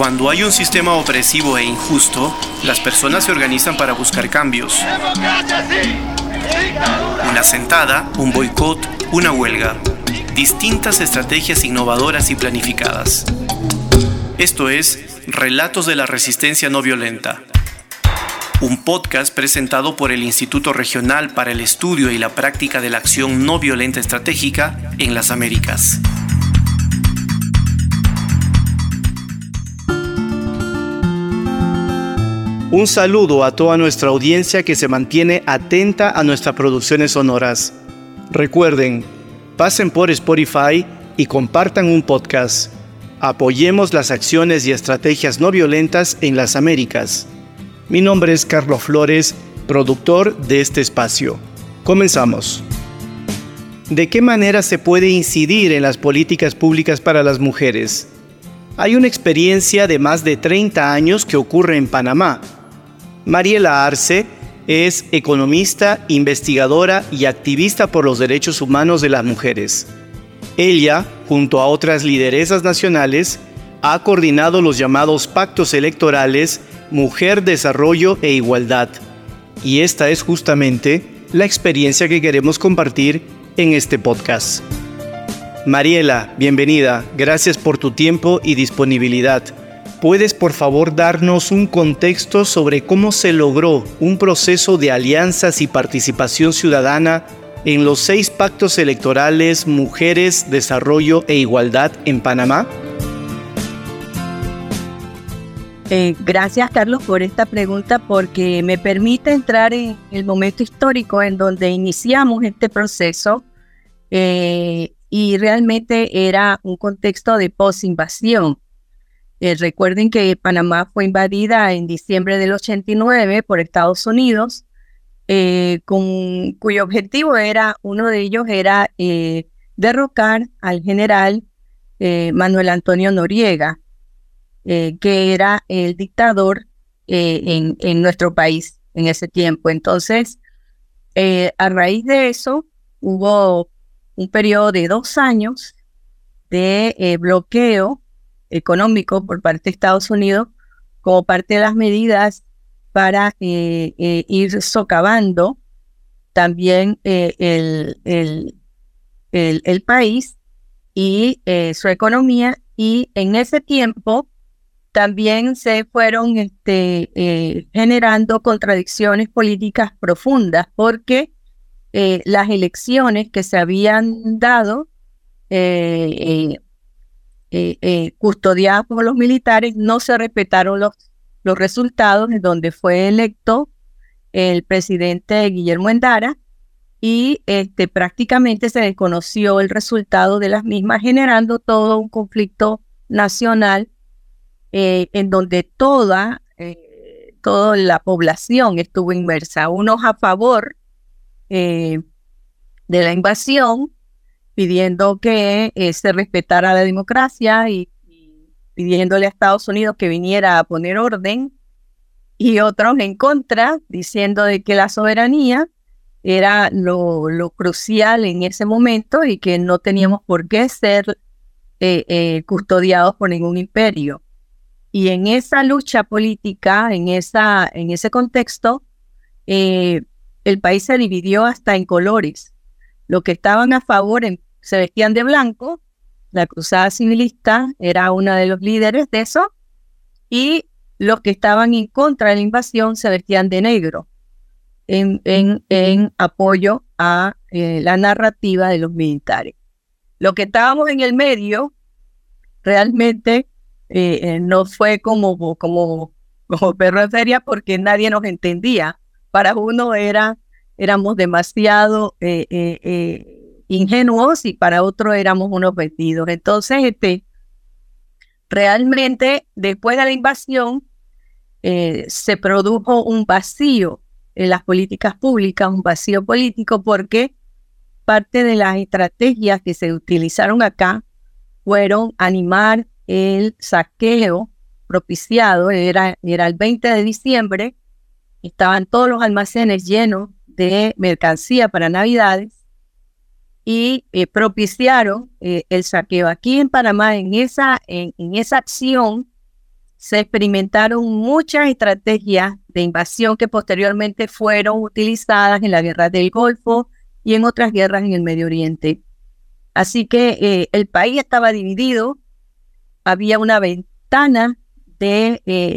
Cuando hay un sistema opresivo e injusto, las personas se organizan para buscar cambios. Una sentada, un boicot, una huelga. Distintas estrategias innovadoras y planificadas. Esto es Relatos de la Resistencia No Violenta. Un podcast presentado por el Instituto Regional para el Estudio y la Práctica de la Acción No Violenta Estratégica en las Américas. Un saludo a toda nuestra audiencia que se mantiene atenta a nuestras producciones sonoras. Recuerden, pasen por Spotify y compartan un podcast. Apoyemos las acciones y estrategias no violentas en las Américas. Mi nombre es Carlos Flores, productor de este espacio. Comenzamos. ¿De qué manera se puede incidir en las políticas públicas para las mujeres? Hay una experiencia de más de 30 años que ocurre en Panamá. Mariela Arce es economista, investigadora y activista por los derechos humanos de las mujeres. Ella, junto a otras lideresas nacionales, ha coordinado los llamados pactos electorales Mujer, Desarrollo e Igualdad. Y esta es justamente la experiencia que queremos compartir en este podcast. Mariela, bienvenida. Gracias por tu tiempo y disponibilidad. ¿Puedes, por favor, darnos un contexto sobre cómo se logró un proceso de alianzas y participación ciudadana en los 6 pactos electorales Mujeres, Desarrollo e Igualdad en Panamá? Gracias, Carlos, por esta pregunta, porque me permite entrar en el momento histórico en donde iniciamos este proceso y realmente era un contexto de posinvasión. Recuerden que Panamá fue invadida en diciembre del 89 por Estados Unidos, cuyo objetivo uno de ellos era derrocar al general Manuel Antonio Noriega, que era el dictador en nuestro país en ese tiempo. Entonces, a raíz de eso, hubo un periodo de 2 años de bloqueo económico por parte de Estados Unidos como parte de las medidas para ir socavando también el país y su economía, y en ese tiempo también se fueron generando contradicciones políticas profundas porque las elecciones que se habían dado custodiadas por los militares, no se respetaron los resultados, en donde fue electo el presidente Guillermo Endara y prácticamente se desconoció el resultado de las mismas, generando todo un conflicto nacional en donde toda la población estuvo inmersa, unos a favor de la invasión, pidiendo que se respetara la democracia y pidiéndole a Estados Unidos que viniera a poner orden, y otros en contra, diciendo de que la soberanía era lo crucial en ese momento y que no teníamos por qué ser custodiados por ningún imperio. Y en esa lucha política, en ese contexto, el país se dividió hasta en colores. Los que estaban a favor se vestían de blanco, la Cruzada Civilista era una de los líderes de eso, y los que estaban en contra de la invasión se vestían de negro, en apoyo a la narrativa de los militares. Los que estábamos en el medio, realmente no fue como perro en feria, porque nadie nos entendía. Para uno éramos demasiado ingenuos y para otro éramos unos vendidos. Entonces, realmente, después de la invasión, se produjo un vacío en las políticas públicas, un vacío político, porque parte de las estrategias que se utilizaron acá fueron animar el saqueo propiciado. Era el 20 de diciembre, estaban todos los almacenes llenos de mercancía para Navidades y propiciaron el saqueo. Aquí en Panamá, en esa acción, se experimentaron muchas estrategias de invasión que posteriormente fueron utilizadas en la guerra del Golfo y en otras guerras en el Medio Oriente. Así que el país estaba dividido, había una ventana de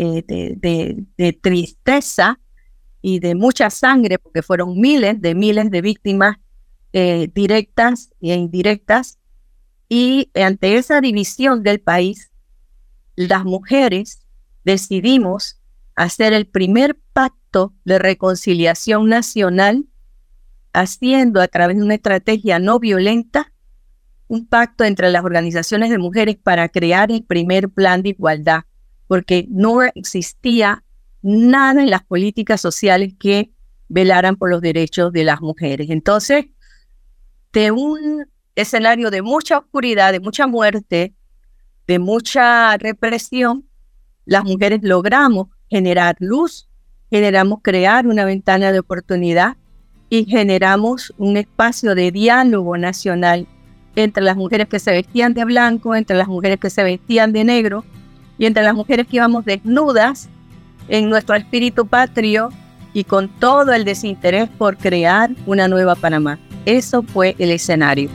tristeza y de mucha sangre, porque fueron miles de víctimas directas e indirectas, y ante esa división del país, las mujeres decidimos hacer el primer pacto de reconciliación nacional, haciendo a través de una estrategia no violenta, un pacto entre las organizaciones de mujeres para crear el primer plan de igualdad, porque no existía nada en las políticas sociales que velaran por los derechos de las mujeres. Entonces, de un escenario de mucha oscuridad, de mucha muerte, de mucha represión, las mujeres logramos generar luz, generamos crear una ventana de oportunidad y generamos un espacio de diálogo nacional entre las mujeres que se vestían de blanco, entre las mujeres que se vestían de negro y entre las mujeres que íbamos desnudas en nuestro espíritu patrio y con todo el desinterés por crear una nueva Panamá. Eso fue el escenario.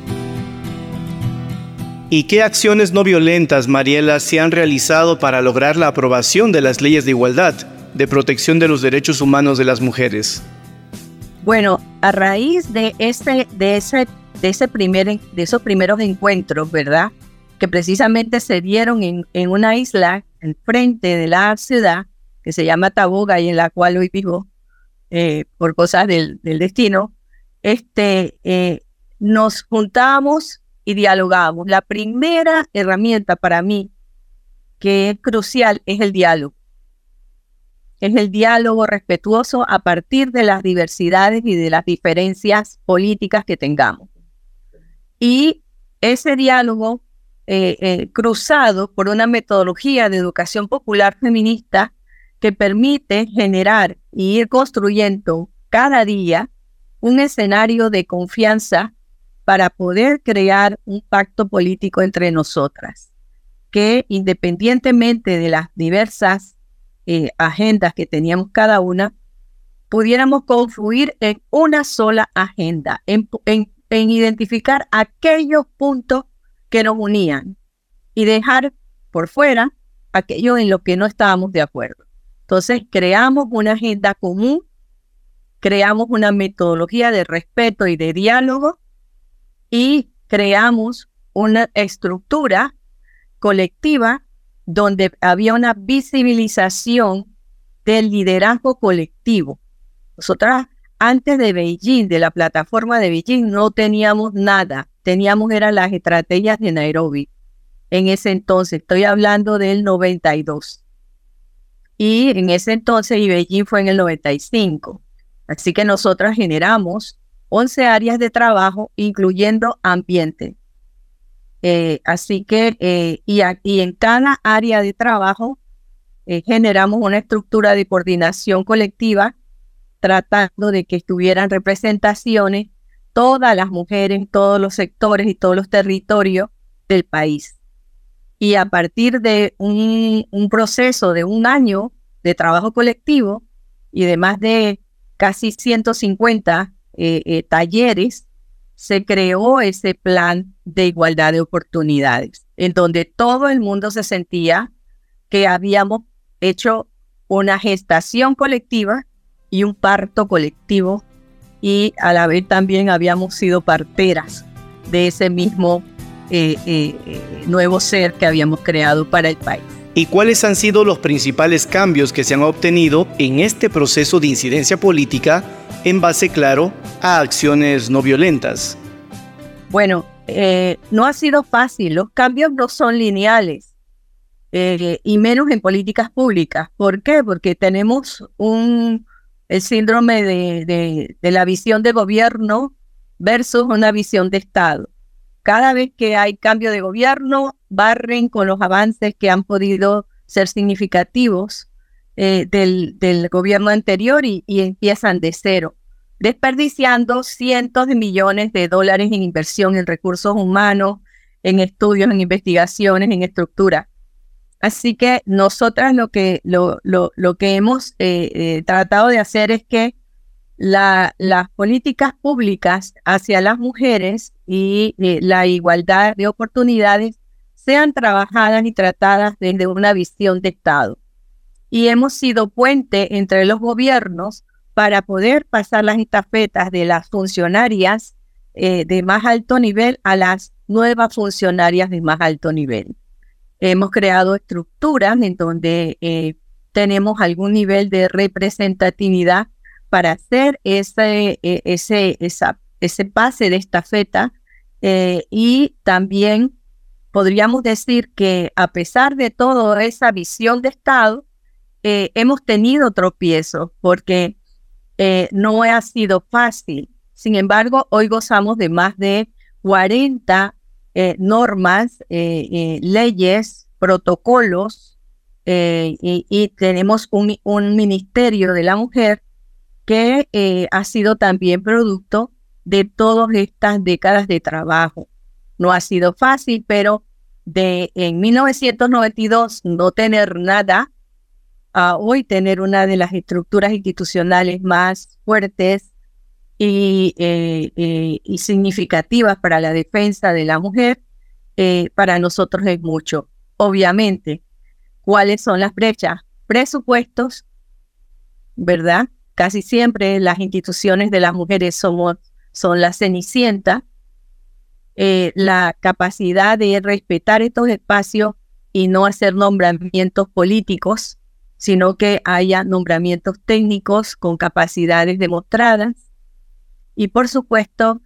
¿Y qué acciones no violentas, Mariela, se han realizado para lograr la aprobación de las leyes de igualdad, de protección de los derechos humanos de las mujeres? Bueno, a raíz de esos primeros encuentros, ¿verdad?, que precisamente se dieron en una isla al frente de la ciudad, que se llama Taboga y en la cual hoy vivo, por cosas del destino, nos juntábamos y dialogábamos. La primera herramienta para mí que es crucial es el diálogo. Es el diálogo respetuoso a partir de las diversidades y de las diferencias políticas que tengamos. Y ese diálogo cruzado por una metodología de educación popular feminista que permite generar y ir construyendo cada día un escenario de confianza para poder crear un pacto político entre nosotras, que independientemente de las diversas agendas que teníamos cada una, pudiéramos confluir en una sola agenda, en identificar aquellos puntos que nos unían y dejar por fuera aquello en lo que no estábamos de acuerdo. Entonces creamos una agenda común, creamos una metodología de respeto y de diálogo y creamos una estructura colectiva donde había una visibilización del liderazgo colectivo. Nosotras, antes de Beijing, de la plataforma de Beijing, no teníamos nada. Eran las estrategias de Nairobi. En ese entonces, estoy hablando del 92. Y en ese entonces, y Beijing fue en el 95. Así que nosotras generamos 11 áreas de trabajo, incluyendo ambiente. Así que, y en cada área de trabajo generamos una estructura de coordinación colectiva tratando de que estuvieran representaciones todas las mujeres, todos los sectores y todos los territorios del país. Y a partir de un proceso de un año de trabajo colectivo y de más de casi 150 talleres, se creó ese plan de igualdad de oportunidades, en donde todo el mundo se sentía que habíamos hecho una gestación colectiva y un parto colectivo, y a la vez también habíamos sido parteras de ese mismo nuevo ser que habíamos creado para el país. ¿Y cuáles han sido los principales cambios que se han obtenido en este proceso de incidencia política en base, claro, a acciones no violentas? Bueno, no ha sido fácil. Los cambios no son lineales, y menos en políticas públicas. ¿Por qué? Porque tenemos el síndrome de la visión de gobierno versus una visión de Estado. Cada vez que hay cambio de gobierno, barren con los avances que han podido ser significativos del gobierno anterior y empiezan de cero, desperdiciando cientos de millones de dólares en inversión en recursos humanos, en estudios, en investigaciones, en estructura. Así que nosotras lo que hemos tratado de hacer es que las políticas públicas hacia las mujeres y la igualdad de oportunidades sean trabajadas y tratadas desde una visión de Estado. Y hemos sido puente entre los gobiernos para poder pasar las estafetas de las funcionarias de más alto nivel a las nuevas funcionarias de más alto nivel. Hemos creado estructuras en donde tenemos algún nivel de representatividad para hacer ese pase de estafeta y también podríamos decir que a pesar de toda esa visión de Estado, hemos tenido tropiezos porque no ha sido fácil. Sin embargo, hoy gozamos de más de 40 normas, leyes, protocolos y tenemos un Ministerio de la Mujer que ha sido también producto de todas estas décadas de trabajo. No ha sido fácil, pero en 1992 no tener nada, a hoy tener una de las estructuras institucionales más fuertes y significativas para la defensa de la mujer, para nosotros es mucho. Obviamente, ¿cuáles son las brechas? Presupuestos, ¿verdad? Casi siempre las instituciones de las mujeres son la cenicienta. La capacidad de respetar estos espacios y no hacer nombramientos políticos, sino que haya nombramientos técnicos con capacidades demostradas. Y por supuesto,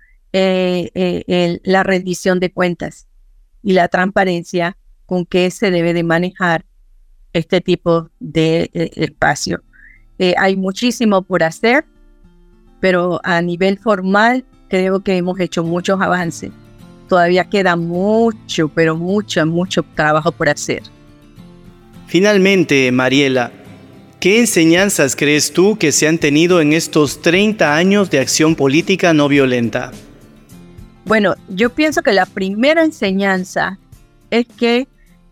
la rendición de cuentas y la transparencia con que se debe de manejar este tipo de espacio. Hay muchísimo por hacer, pero a nivel formal creo que hemos hecho muchos avances. Todavía queda mucho, pero mucho trabajo por hacer. Finalmente, Mariela, ¿qué enseñanzas crees tú que se han tenido en estos 30 años de acción política no violenta? Bueno, yo pienso que la primera enseñanza es que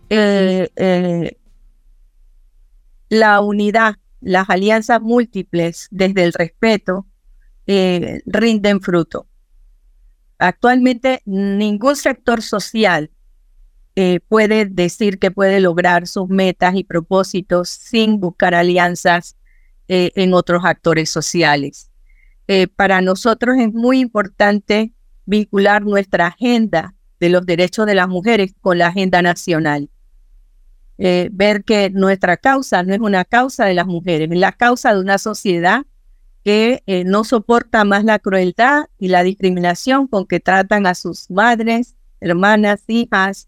la unidad, las alianzas múltiples desde el respeto rinden fruto. Actualmente ningún sector social puede decir que puede lograr sus metas y propósitos sin buscar alianzas en otros actores sociales. Para nosotros es muy importante vincular nuestra agenda de los derechos de las mujeres con la agenda nacional. Ver que nuestra causa no es una causa de las mujeres, es la causa de una sociedad que no soporta más la crueldad y la discriminación con que tratan a sus madres, hermanas, hijas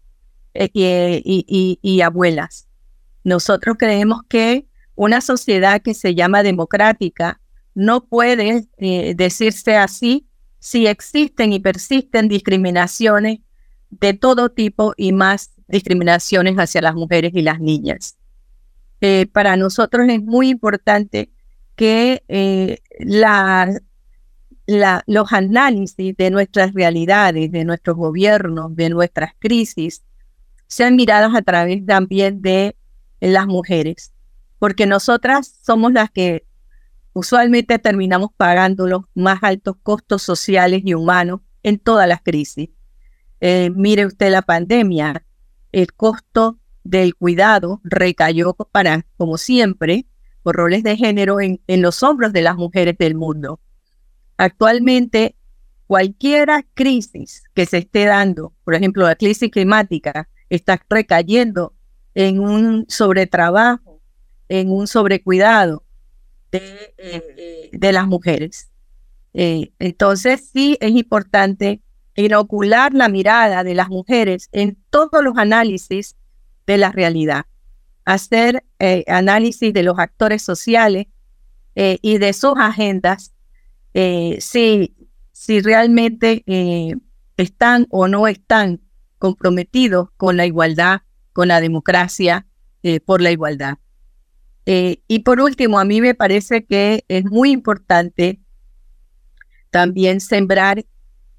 y abuelas. Nosotros creemos que una sociedad que se llama democrática no puede decirse así si existen y persisten discriminaciones de todo tipo y más discriminaciones hacia las mujeres y las niñas. Para nosotros es muy importante que los análisis de nuestras realidades, de nuestros gobiernos, de nuestras crisis, sean mirados a través también de las mujeres, porque nosotras somos las que usualmente terminamos pagando los más altos costos sociales y humanos en todas las crisis. Mire usted la pandemia, el costo del cuidado recayó como siempre, por roles de género en los hombros de las mujeres del mundo. Actualmente, cualquier crisis que se esté dando, por ejemplo, la crisis climática, está recayendo en un sobretrabajo, en un sobrecuidado de las mujeres. Entonces, sí es importante inocular la mirada de las mujeres en todos los análisis de la realidad. Hacer análisis de los actores sociales y de sus agendas, si realmente están o no están comprometidos con la igualdad, con la democracia, por la igualdad. Y por último, a mí me parece que es muy importante también sembrar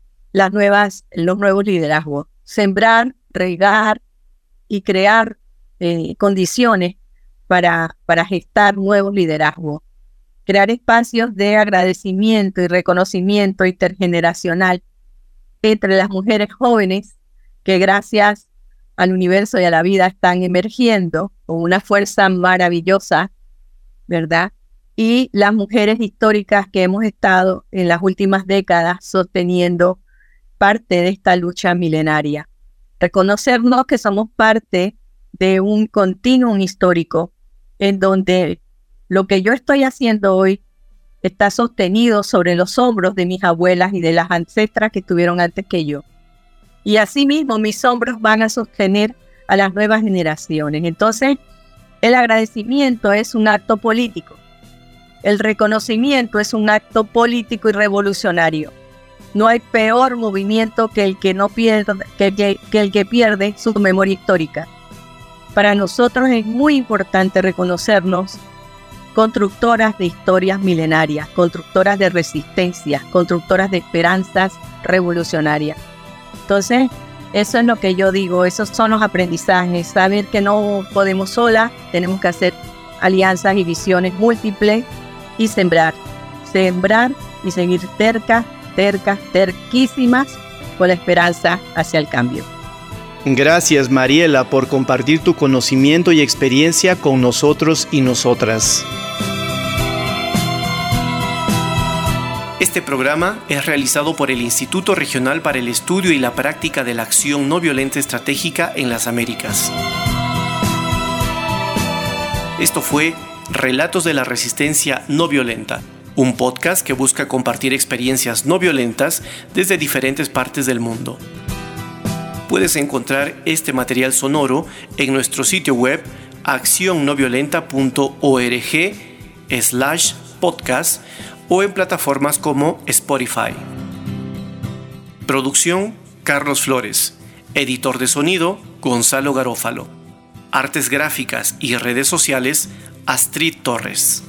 los nuevos liderazgos, sembrar, regar y crear condiciones para gestar nuevos liderazgos. Crear espacios de agradecimiento y reconocimiento intergeneracional entre las mujeres jóvenes que gracias al universo y a la vida están emergiendo con una fuerza maravillosa, ¿verdad? Y las mujeres históricas que hemos estado en las últimas décadas sosteniendo parte de esta lucha milenaria. Reconocernos que somos parte de un continuum histórico en donde lo que yo estoy haciendo hoy está sostenido sobre los hombros de mis abuelas y de las ancestras que estuvieron antes que yo. Y asimismo mis hombros van a sostener a las nuevas generaciones. Entonces, el agradecimiento es un acto político. El reconocimiento es un acto político y revolucionario. No hay peor movimiento que el que no pierde, que el que pierde su memoria histórica. Para nosotros es muy importante reconocernos constructoras de historias milenarias, constructoras de resistencia, constructoras de esperanzas revolucionarias. Entonces, eso es lo que yo digo, esos son los aprendizajes, saber que no podemos solas, tenemos que hacer alianzas y visiones múltiples y sembrar y seguir terquísimas con la esperanza hacia el cambio. Gracias, Mariela, por compartir tu conocimiento y experiencia con nosotros y nosotras. Este programa es realizado por el Instituto Regional para el Estudio y la Práctica de la Acción No Violenta Estratégica en las Américas. Esto fue Relatos de la Resistencia No Violenta, un podcast que busca compartir experiencias no violentas desde diferentes partes del mundo. Puedes encontrar este material sonoro en nuestro sitio web accionnoviolenta.org/podcast o en plataformas como Spotify. Producción: Carlos Flores. Editor de sonido: Gonzalo Garófalo. Artes gráficas y redes sociales: Astrid Torres.